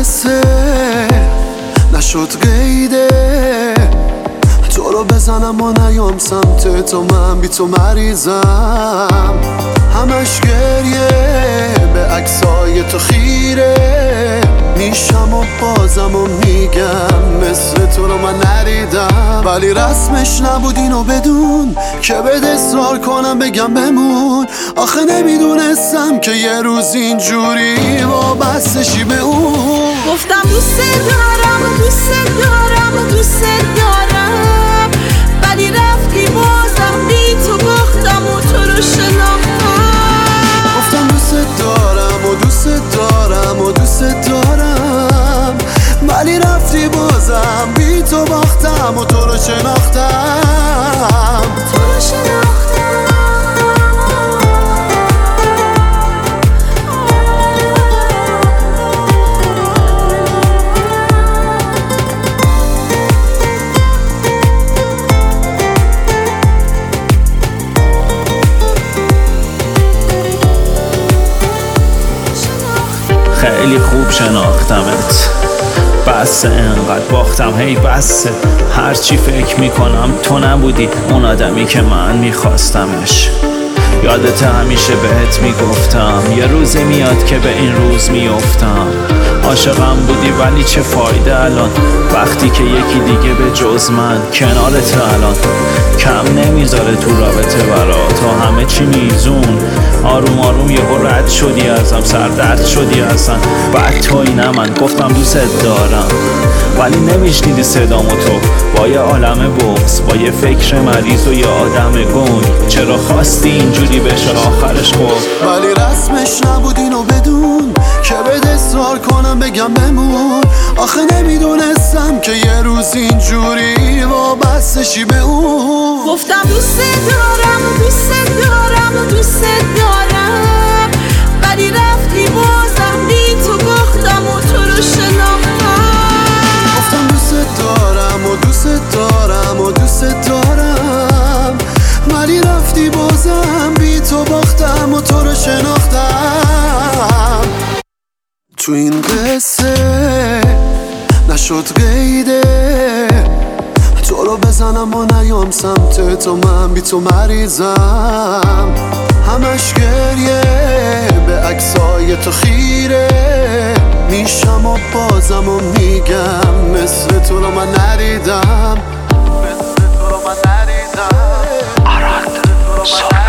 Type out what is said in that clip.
قصه نشد قیده، تو رو بزنم و نیام سمت تو، من بی تو مریضم، همش گریه به عکسای تو خیره میشم و بازم و میگم مثل تو رو من نریدم، ولی رسمش نبود اینو بدون که بهت اصرار کنم بگم بمون، آخه نمیدونستم که یه روز اینجوری وابستشی به اون. گفتم دوست دارم و دوست دارم و دوست دارم، ولی رفتی بازم بی تو باختم و تو رو شناختم. گفتم دوست دارم و دوست دارم و دوست دارم، ولی رفتی بازم بی تو باختم و تو رو شناختم. خیلی خوب شناختمت، بس انقدر باختم، هی بسه. هرچی فکر میکنم تو نبودی اون آدمی که من میخواستمش. یادت همیشه بهت میگفتم یه روزی میاد که به این روز میافتم. عاشقم بودی ولی چه فایده الان، وقتی که یکی دیگه به جز من کنارت الان. کم نمیذاره تو رابطه برات، تو همه چی میزون. آروم آروم یهو رد شدی ازم، سردرد شدی ازم. بعد تویی نه من گفتم دوست دارم، ولی نمیشنیدی صدامو تو، با یه عالم بغض، با یه فکر مریض و یه آدم گنگ. چرا خواستی اینجوری بشه آخرش خود؟ ولی رسمش نبود اینو بدون که بهت اصرار کنم بگم بمون، آخه نمیدونستم که یه روز اینجوری وابستشی به اون. گفتم دوست دارم و دوست دارم و دوست دارم، ولی رفتی بازم بی تو باختم و تو رو شناختم. گفتم دوست دارم و دوست دارم و دوست دارم، ولی رفتی بازم بی تو باختم و تو رو شناختم. تو این قصه نشد قیده، تو رو بزنم و نیام سمت تو، من بی تو مریضم، همش گریه به عکسای تو خیره میشم و بازم و میگم مثل تو رو من نریدم، مثل تو رو من نریدم.